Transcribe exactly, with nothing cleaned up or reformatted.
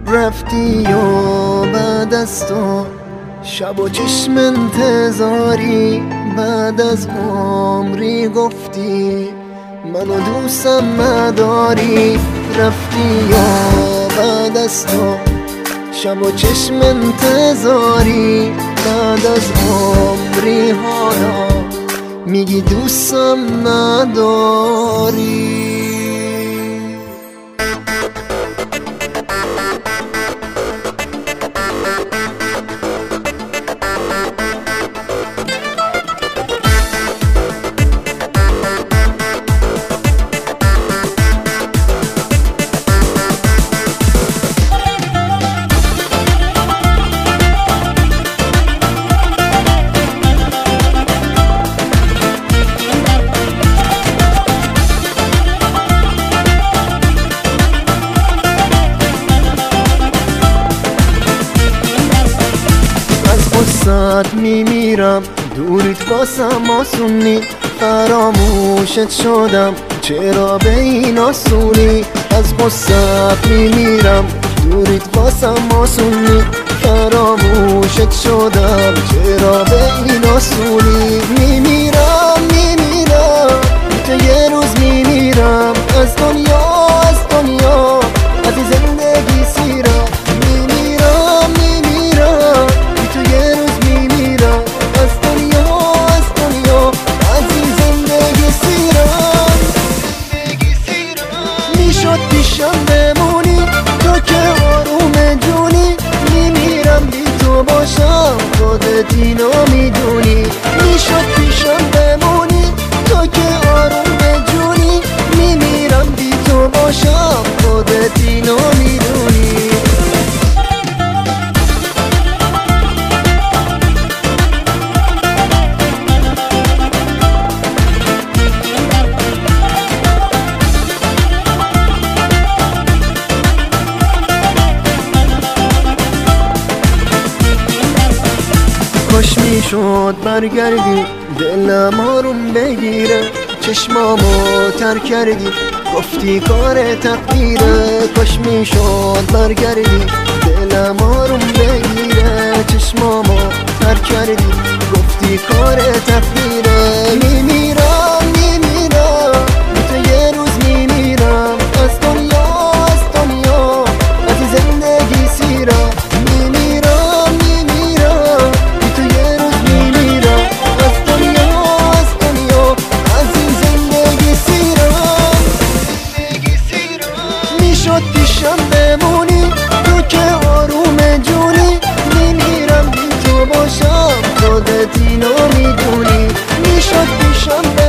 رفتی و بعد از تو شب و چشم انتظاری، بعد از عمری گفتی منو دوستم نداری. رفتی و بعد از تو شب و چشم انتظاری، بعد از عمری حالا میگی دوستم نداری. قصت میمیرم، دوریت واسم آسونی، فراموشت شدم چرا به این آسونی. از قصت میمیرم، دوریت واسم آسونی، فراموشت شدم چرا به این آسونی. میمیرم میمیرم تو یه روز میمیرم، از دنیا از دنیا از زندگی سیرم. میمیرم میمیرم تو یه روز میمیرم، از دنیا از دنیا از این زندگی سیرم. میشد پیشم بمونی تو که آروم جونی، میمیرم بی تو باشم خودت اینو میدونی. میشد پیشم بمونی تو که آروم جونی، میمیرم بی تو باشم خودت اینو میدونی. کاش میشد برگردی دلم آروم بگیره، چشمامو تر کردی گفتی کار تقدیره. کاش میشد برگردی دلم آروم بگیره، چشمامو تر کردی گفتی کار تقدیره. میمیرم میمیرم تو یه روز میمیرم، از دنیا از دنیا از زندگی سیرم. پیشم بمونی تو که آروم جونی، میمیرم بی تو باشم خودت اینو میدونی. میشد پیشم